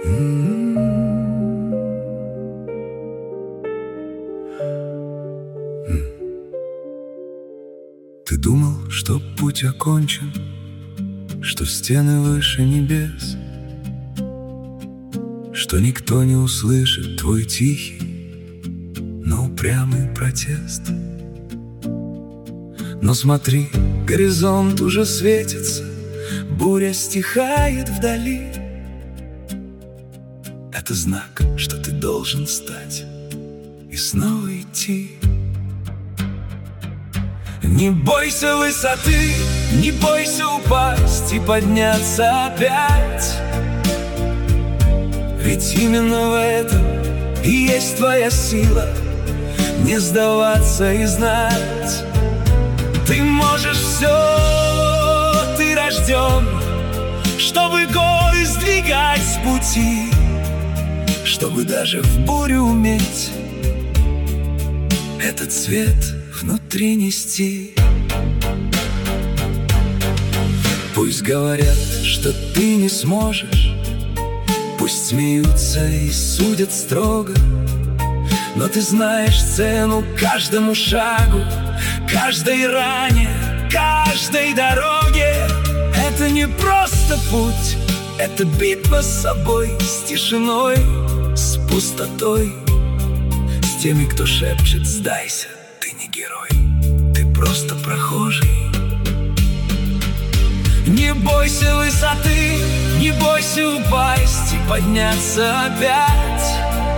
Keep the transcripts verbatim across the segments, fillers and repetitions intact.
Ты думал, что путь окончен, что стены выше небес, что никто не услышит твой тихий, но упрямый протест. Но смотри, горизонт уже светится, буря стихает вдали. Это знак, что ты должен встать и снова идти. Не бойся высоты, не бойся упасть и подняться опять. Ведь именно в этом и есть твоя сила, не сдаваться и знать. Ты можешь все, ты рожден, чтобы горы сдвигать с пути, чтобы даже в бурю уметь этот свет внутри нести. Пусть говорят, что ты не сможешь, пусть смеются и судят строго, но ты знаешь цену каждому шагу, каждой ране, каждой дороге. Это не просто путь, это битва с собой, с тишиной, с пустотой, с теми, кто шепчет: сдайся, ты не герой, ты просто прохожий. Не бойся высоты, не бойся упасть и подняться опять.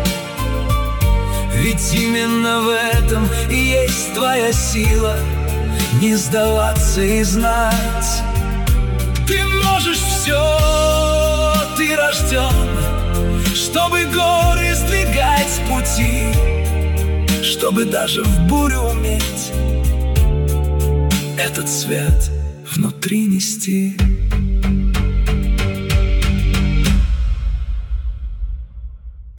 Ведь именно в этом и есть твоя сила, не сдаваться и знать. Ты можешь все, ты рожден, чтобы горы сдвигать с пути, чтобы даже в бурю уметь этот свет внутри нести.